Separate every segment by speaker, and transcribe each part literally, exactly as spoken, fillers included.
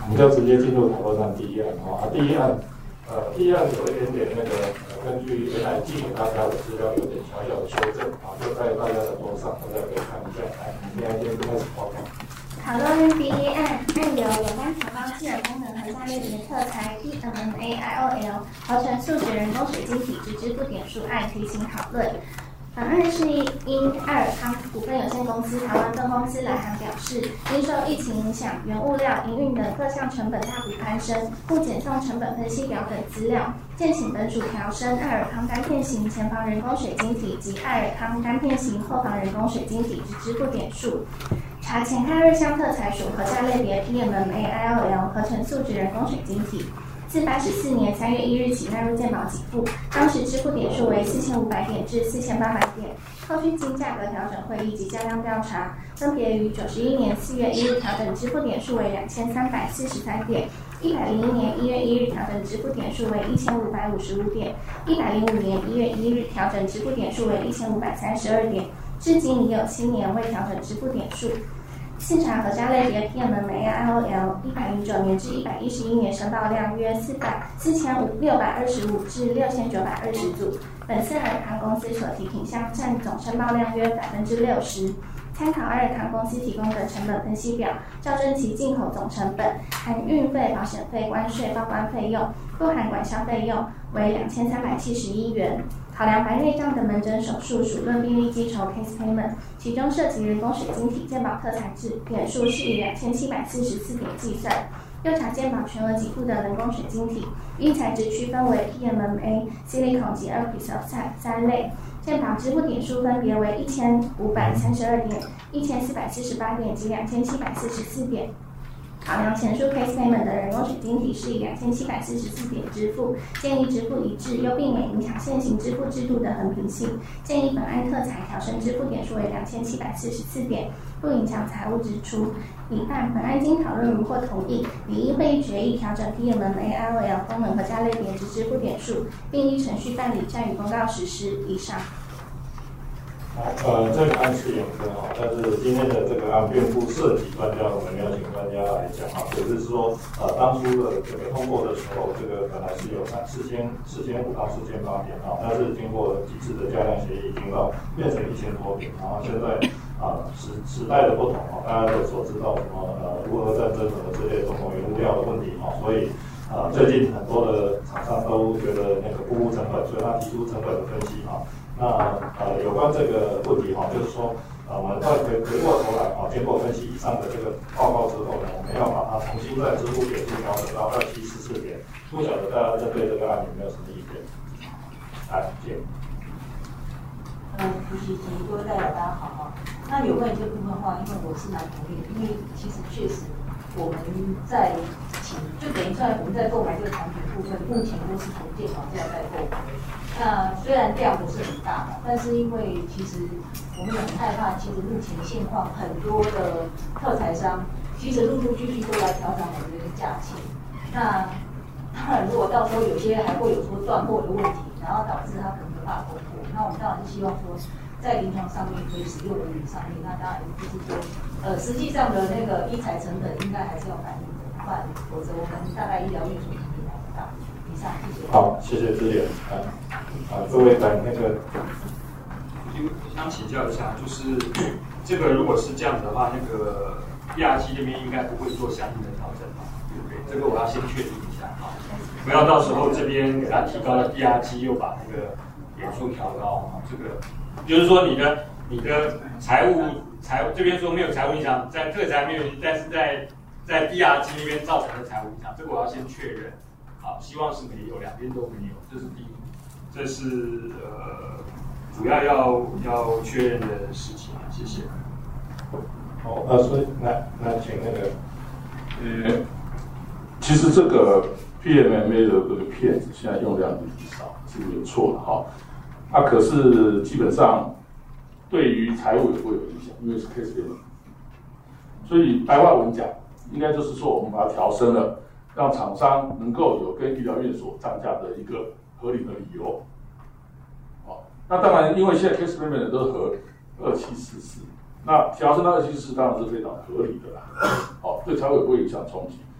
Speaker 1: 们就直接进入讨论上第一案啊。第一案，呃，第一案有一点点那个，呃、根据原来寄给大家的资料有点小小的修正啊，就在大家的桌上，大家可以看一下。来，现在先开始报告。
Speaker 2: 讨论第一案，案由有关调高希尔功能和下列别特材 P M M A I O L 合成素质人工水晶体之支付点数案提醒讨论。本案是因爱尔康股份有限公司台湾分公司来函表示，因受疫情影响，原物料、营运等各项成本大幅攀升，故检送成本分析表等资料，建请本署调升爱尔康单片型前方人工水晶体及爱尔康单片型后方人工水晶体之支付点数。查前开瑞香特材属和下类别 P M M A I O L 合成素质人工水晶体。自八十四年三月一日起纳入健保给付，当时支付点数为四千五百点至四千八百点。后续经价格调整会议及价量调查，分别于九十一年四月一日调整支付点数为两千三百四十三点，一百零一年一月一日调整支付点数为一千五百五十五点，一百零五年一月一日调整支付点数为一千五百三十二点，至今已有七年未调整支付点数。次查核加类别 P M M A I O L 一百零九年至一百一十一年申报量约四百四千六百二十五至六千九百二十组，本次爱尔康公司所提品项占总申报量约百分之六十。参考爱尔康公司提供的成本分析表，校正其进口总成本含运费、保险费、关税、报关费用，不含管销费用为两千三百七十一元。考量白内障的门诊手术属论病例基筹 case payment， 其中涉及人工水晶体健保特材质点数是以两千七百四十四点计算。又查健保全额给付的人工水晶体，因材质区分为 P M M A、Silicon 及 Aircrystal 三类，健保支付点数分别为一千五百三十二点、一千四百四十八点及两千七百四十四点。考量前述 case payment 的人工水晶体是以两千七百四十四点支付，建议支付一致，又避免影响现行支付制度的衡平性，建议本案特材调升支付点数为两千七百四十四点，不影响财务支出。以办本案经讨论如获同意，理依会议决议调整 P M M A I O L 功能和加类别之支付点数，并依程序办理，暂予公告实施。以上。
Speaker 1: 好，呃，这个案是延伸哈，但是今天的这个案并不涉及专家，我们邀请专家来讲哈，只是说呃当初的这个通过的时候，这个本来是有三四千四千五到四千八点哈，但是经过几次的价量协议，已经到变成一千多点，然后现在啊时时代的不同哈，大家都所知道什么呃如何战争什么之类的种种原物料的问题哈，所以啊最近很多的厂商都觉得那个估估成本，所以他提出成本的分析哈。那呃，有关这个问题哈，就是说，呃，我们再回回过头来啊，经过分析以上的这个报告之后呢，我们要把它重新再支付点数调整到二七四四点。不晓得大家针对这个案有没有什么意见？来，请。
Speaker 3: 呃，主席及各位代表大家好哈。那有关于这部分的话，因为我是蛮同意的，因为其实确实我们在请就等于算我们在购买这个产品部分，目前都是从健保价在购买。那虽然量不是很大的，但是因为其实我们也很害怕，其实目前现况很多的特材商，其实陆陆续续都来调整我们的价钱。那当然，如果到时候有些还会有说断货的问题，然后导致它可能没办法供货，那我们当然是希望说，在临床上面可以使用人员上面，那当然就是说，呃，实际上的那个医材成本应该还是要反映的，不然否则我们大概医疗运输成本还是大。以上，谢谢。
Speaker 1: 好，谢谢支点。啊啊，各位来那个，
Speaker 4: 我想请教一下，就是这个如果是这样子的话，那个 D R G 这边应该不会做相应的调整吧？对不对？这个我要先确定一下啊，不要到时候这边给他提高了 D R G， 又把那个点数调高啊。这个就是说你的你的财务财务这边说没有财务影响，在特材没有，但是在在 D R G 那边造成的财务影响，这个我要先确认。好，希望是没有，两边都没有，这是第一，这是呃主要要要确认的事情。谢谢。
Speaker 1: 好，呃，所以来来请那个，
Speaker 5: 呃，其实这个 P M M A 的这个片子现在用量比较少，是没有错的哈。啊，可是基本上对于财务也不会有影响，因为是 case payment。所以白话文讲，应该就是说我们把它调升了。让厂商能够有跟医疗院所涨价的一个合理的理由。好，那当然，因为现在 case payment 都是合二七四四，那调升到二七四四当然是非常合理的啦。好，对财务也不会影响冲击。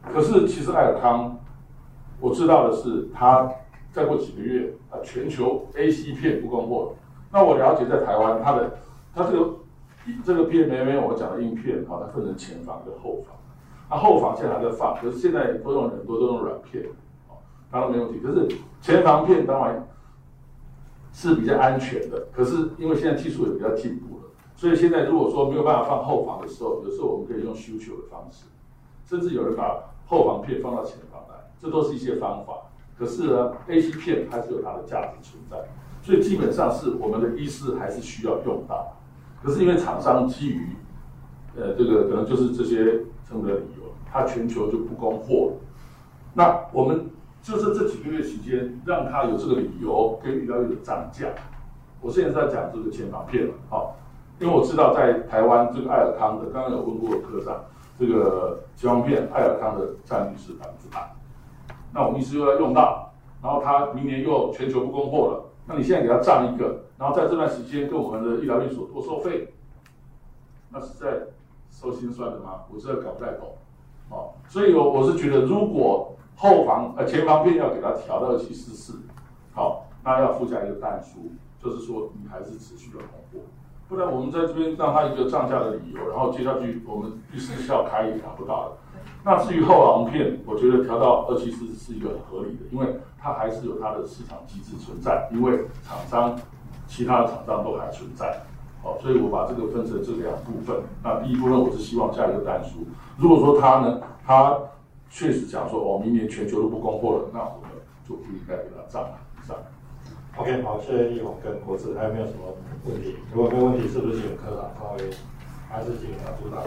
Speaker 5: 可是其实爱尔康，我知道的是，它再过几个月啊，全球 A C 片不供货。那我了解在台湾，它的它这个这个 P M M A 我讲的硬片啊，它分成前防跟后防。那后防现在还在放，可是现在都用很多都用软片，啊，当然没问题。可是前防片当然是比较安全的，可是因为现在技术也比较进步了，所以现在如果说没有办法放后防的时候，有时候我们可以用需求的方式，甚至有人把后防片放到前防来，这都是一些方法。可是呢 ，A C 片还是有它的价值存在，所以基本上是我们的医师还是需要用到。可是因为厂商基于呃这个可能就是这些成本的理由，它全球就不供货了。那我们就是这几个月期间，让它有这个理由跟医疗业的涨价。我现在在讲这个前防片了，好，因为我知道在台湾这个爱尔康的，刚刚有问过科长，这个前防片爱尔康的占比是百分之百。那我们医师又要用到，然后他明年又全球不供货了，那你现在给他涨一个，然后在这段时间跟我们的医疗院所多收费，那是在收心酸的吗？我真的搞不太懂。哦，所以我我是觉得，如果后防呃前防片要给它调到七四四，好，那要附加一个但书，就是说你还是持续的供货，不然我们在这边让它一个涨价的理由，然后接下去我们第四效开也拿不到了。那至于后防片，我觉得调到二七四是一个很合理的，因为它还是有它的市场机制存在，因为厂商其他的厂商都还存在。好，所以我把这个分成这两部分。那第一部分我是希望加一个但书，如果说他呢，他确实讲说哦，明年全球都不供货了，那我们就不应该给他涨上。
Speaker 1: OK， 好，谢谢易宏跟国志，还有没有什么问题？如果没有问题，是不是请科长稍微，还是请组长？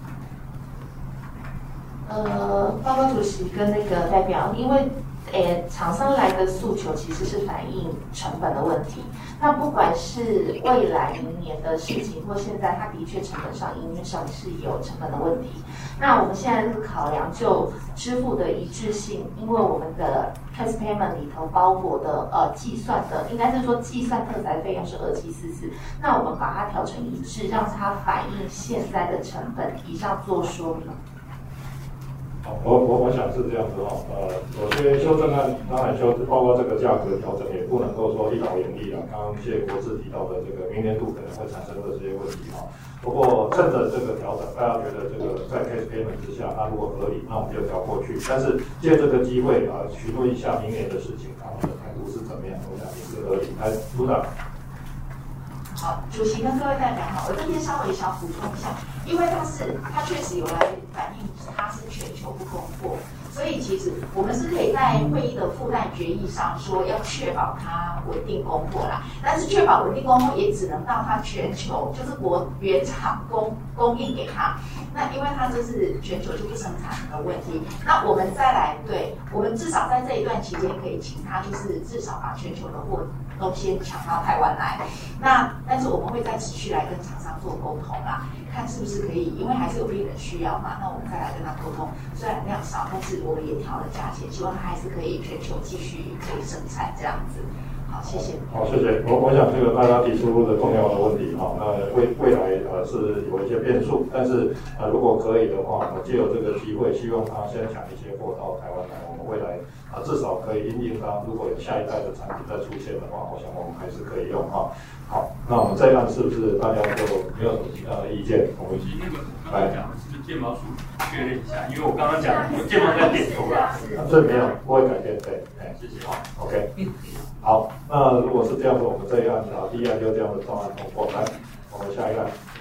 Speaker 6: 呃，报告主席跟那个代表，因为诶，厂商来的诉求其实是反映成本的问题。那不管是未来明年的事情，或现在，它的确成本上、营运上是有成本的问题。那我们现在是考量就支付的一致性，因为我们的 cash payment 里头包裹的呃计算的，应该是说计算特材费用是二七四四，那我们把它调成一致，让它反映现在的成本，以上做说明。
Speaker 1: 好，我我我想是这样子哈，呃，有些修正案当然修，包括这个价格调整，也不能够说一劳永逸了。刚刚谢国志提到的这个明年度可能会产生的这些问题哈。不过趁着这个调整，大家觉得这个在 cash payment 之下，它如果合理，那我们就调过去。但是借这个机会啊，询问一下明年的事情，他们的态度是怎么样？我想也是合理。来，组长。
Speaker 7: 好，主席跟各位代表好，我这边稍微小补充一下，因为它是它确实有来反映它是全球不供货，所以其实我们是可以在会议的附带决议上说要确保它稳定供货啦，但是确保稳定供货也只能到它全球就是国原厂供供应给它，那因为它这是全球就不生产的问题，那我们再来对，我们至少在这一段期间可以请它就是至少把全球的货都先抢到台湾来，那但是我们会再持续来跟厂商做沟通啦，看是不是可以，因为还是有病人需要嘛，那我们再来跟他沟通，虽然量少，但是我们也调了价钱，希望它还是可以全球继续可以生产这样子。好，谢谢。
Speaker 1: 好，谢谢。我我想这个大家提出的重要的问题哈，那未未来呃是有一些变数，但是呃如果可以的话，我借由这个机会，希望他先抢一些货到台湾来，我们未来啊、呃、至少可以因应它，如果有下一代的产品再出现的话，我想我们还是可以用哈。好，那我们这一案是不是大家就没有什么其他的意见？我们
Speaker 4: 那个刚才讲的是不是健保署确认一下？因为我刚刚讲健保在点头啦。
Speaker 1: 这没有，不会改变，对，哎，
Speaker 4: 谢谢。
Speaker 1: 好 ，OK。好，那如果是这样子，我们这一案啊，第一案就这样子状案通过。来，我们下一案。